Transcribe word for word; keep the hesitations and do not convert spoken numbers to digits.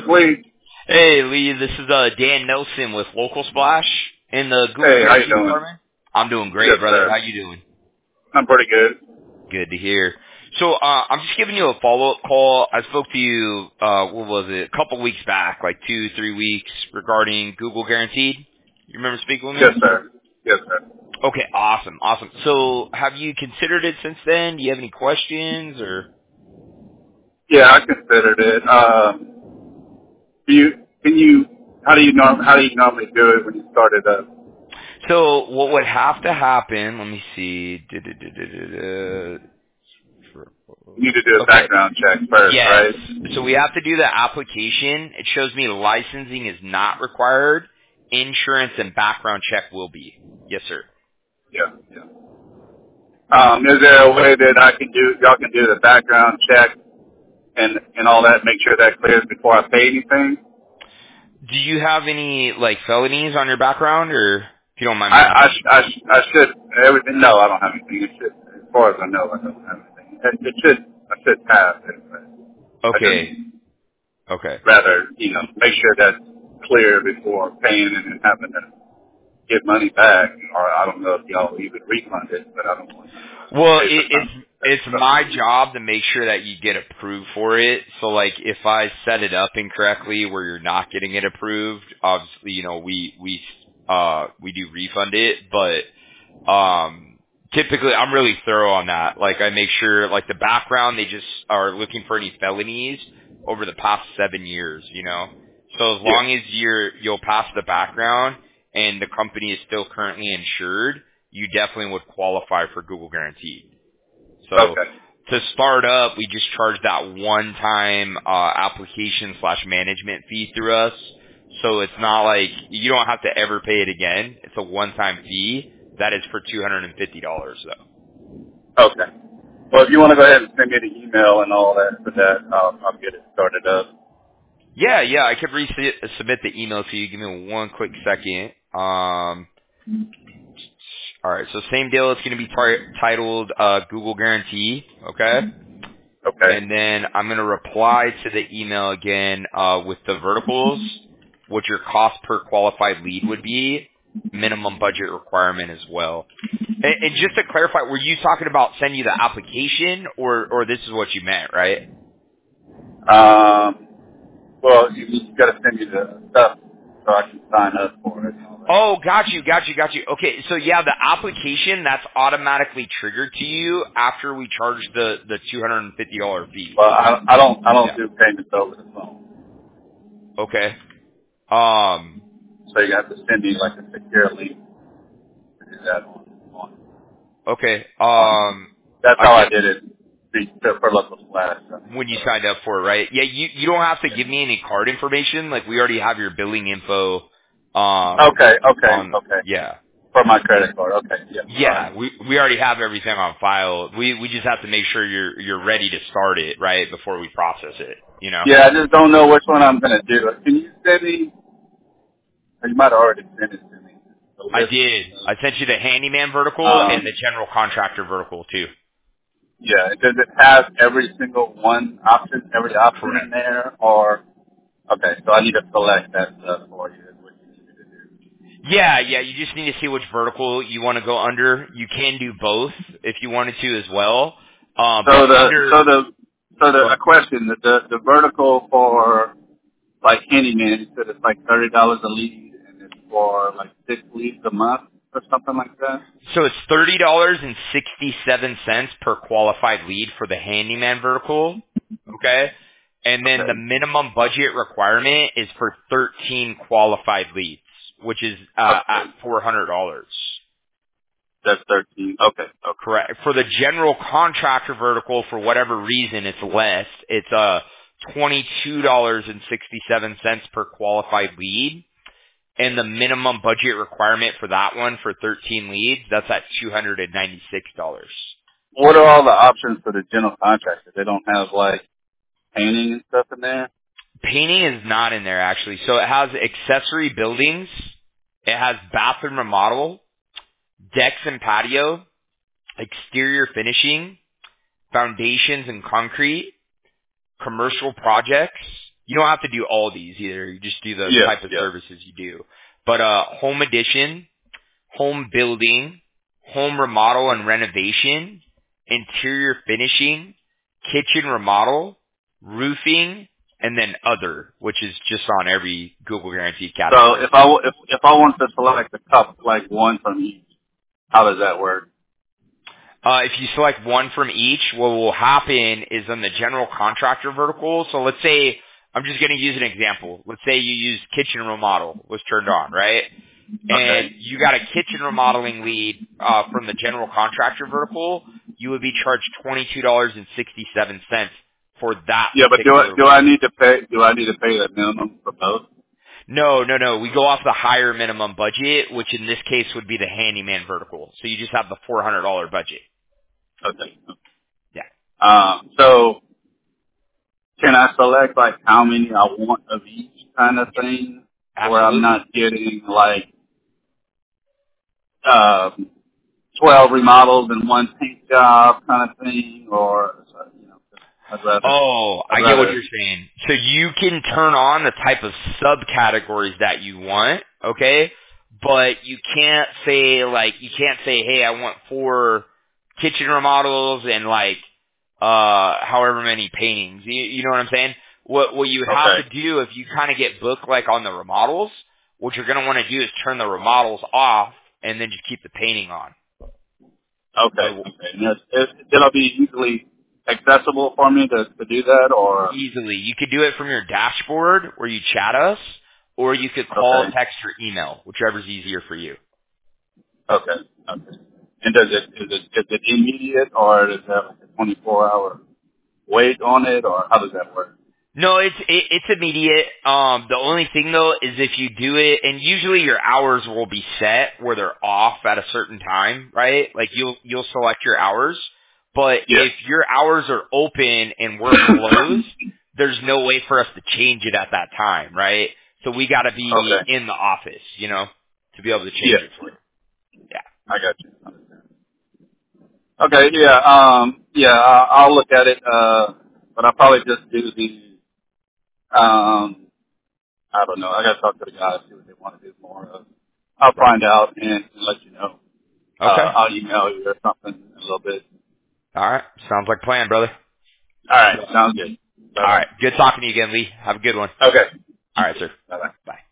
Lee? Hey, Lee, this is uh, Dan Nelson with Local Splash in the Google Hey, how you Guarantee doing? Department. I'm doing great, Yes, brother. sir. How you doing? I'm pretty good. Good to hear. So uh, I'm just giving you a follow-up call. I spoke to you, uh, what was it, a couple weeks back, like two, three weeks, regarding Google Guaranteed. You remember speaking with me? Yes, sir. Yes, sir. Okay, awesome, awesome. So have you considered it since then? Do you have any questions or? Yeah, I considered it. Um, do you, can you, how do you norm, how do you normally do it when you start it up? So what would have to happen? Let me see. Du-du-du-du-du-du. You need to do a Okay. background check first, Yes. right? So we have to do the application. It shows me licensing is not required. Insurance and background check will be. Yes, sir. Yeah, yeah. Um, is there a way that I can do, y'all can do the background check and, and all that, make sure that clears before I pay anything? Do you have any like felonies on your background, or if you don't mind me I, I, asking? sh- I, sh- I should, everything, no, I don't have anything. It should, as far as I know, I don't have anything. It, it should, I should pass it, but I just Okay. Okay. rather, you know, make sure that's clear before paying and then having to get money back, or I don't know if y'all even refund it, but I don't want to Well, pay for it, it's something it's that's my something. job to make sure that you get approved for it. So, like, if I set it up incorrectly where you're not getting it approved, obviously, you know, we we uh we do refund it. But um, typically, I'm really thorough on that. Like, I make sure, like, the background, they just are looking for any felonies over the past seven years. You know, so as Yeah. long as you're you'll pass the background and the company is still currently insured, you definitely would qualify for Google Guaranteed. So Okay. to start up, we just charge that one-time uh, application slash management fee through us. So it's not like you don't have to ever pay it again. It's a one-time fee. That is for two hundred fifty dollars though. Okay. Well, if you want to go ahead and send me the email and all that for that, I'll, I'll get it started up. Yeah, yeah, I could resubmit the email to you. Give me one quick second. Um, all right, so same deal. It's going to be tar- titled uh, Google Guarantee, okay? Okay. And then I'm going to reply to the email again uh, with the verticals, what your cost per qualified lead would be, minimum budget requirement as well. And, and just to clarify, were you talking about sending you the application, or or this is what you meant, right? Um, well, you, you got to send me the stuff so I can sign up for it and all that. Oh, got you, got you, got you. Okay, so yeah, the application, that's automatically triggered to you after we charge the the two hundred fifty dollars fee. Well, I, I don't, I don't Yeah. do payments over the phone. Okay. Um. So you have to send me like a secure link to do that on, on, Okay. on. Um. That's I how I can did it for for local splash. So, when you so, signed up for it, right? Yeah, you you don't have to yeah. give me any card information. Like we already have your billing info. Um, Okay, okay, on okay. yeah, For my credit card. Okay, yeah. All right. yeah. We we already have everything on file. We we just have to make sure you're you're ready to start it right before we process it. You know. Yeah, I just don't know which one I'm gonna do. Can you send me? You might have already sent it to me. The I list. did. I sent you the handyman vertical and the Um, general contractor vertical too. yeah. Does it have every single one option, every option in Correct. there, or okay? So I need to select that stuff for you. Is what you need me to do. Yeah, yeah. You just need to see which vertical you want to go under. You can do both if you wanted to as well. Uh, but So the under so the so the go a question the the, the vertical for like handyman, you said it's like thirty dollars a lead, and it's for like six leads a month or something like that. So it's thirty dollars and sixty-seven cents per qualified lead for the handyman vertical. Okay. And then the Okay. minimum budget requirement is for thirteen qualified leads, which is uh, at Okay. four hundred dollars. That's thirteen. Okay. Okay. Correct. For the general contractor vertical, for whatever reason, it's less. It's uh, twenty-two dollars and sixty-seven cents per qualified lead. And the minimum budget requirement for that one for thirteen leads, that's at two hundred ninety-six dollars. What are all the options for the general contractor? They don't have like painting and stuff in there. Painting is not in there actually. So it has accessory buildings, it has bathroom remodel, decks and patio, exterior finishing, foundations and concrete, commercial projects, You don't have to do all these either. You just do the Yeah, type of yeah. services you do. But uh, home addition, home building, home remodel and renovation, interior finishing, kitchen remodel, roofing, and then other, which is just on every Google Guaranteed So category. if I w- if if I want to select a cup like one from each, how does that work? Uh, if you select one from each, what will happen is on the general contractor vertical. So let's say, I'm just going to use an example. Let's say you use kitchen remodel was turned on, right? And Okay. you got a kitchen remodeling lead uh, from the general contractor vertical, you would be charged twenty-two dollars and sixty-seven cents for that Yeah, but do I particular do I lead. need to pay do I need to pay the minimum for both? No, no, no. We go off the higher minimum budget, which in this case would be the handyman vertical. So you just have the four hundred dollars budget. Okay. Yeah. Um, so can I select like how many I want of each kind of thing, where I'm Absolutely. not getting like um, twelve remodels in one paint job kind of thing, or you know, I'd rather Oh, I'd I get what rather you're saying. So you can turn on the type of subcategories that you want, okay? But you can't say like you can't say, "Hey, I want four kitchen remodels and like uh however many paintings." You, you know what I'm saying? What what you would have okay to do if you kind of get booked like on the remodels, what you're going to want to do is turn the remodels off and then just keep the painting on. okay So okay. And it's, it, it'll be easily accessible for me to to do that, or easily. You could do it from your dashboard where you chat us, or you could call, okay text, or email, whichever's easier for you. okay okay. And does it is it is it immediate, or does it have like a twenty-four hour wait on it, or how does that work? No, it's it, it's immediate. Um, the only thing though is if you do it, and usually your hours will be set where they're off at a certain time, right? Like you'll you'll select your hours, but Yeah. if your hours are open and we're closed, there's no way for us to change it at that time, right? So we got to be Okay. in the office, you know, to be able to change Yeah. it for you. Yeah. I got you. Okay. Yeah. Um. Yeah. I- I'll look at it. Uh. But I'll probably just do the. Um. I don't know. I got to talk to the guys see what they want to do more of. I'll Right. find out and let you know. Uh. Okay. I'll email you or something in a little bit. All right. Sounds like a plan, brother. All right. Sounds good. Bye All right. bye. Good talking to you again, Lee. Have a good one. Okay. All You right, too. sir. Bye bye. Bye.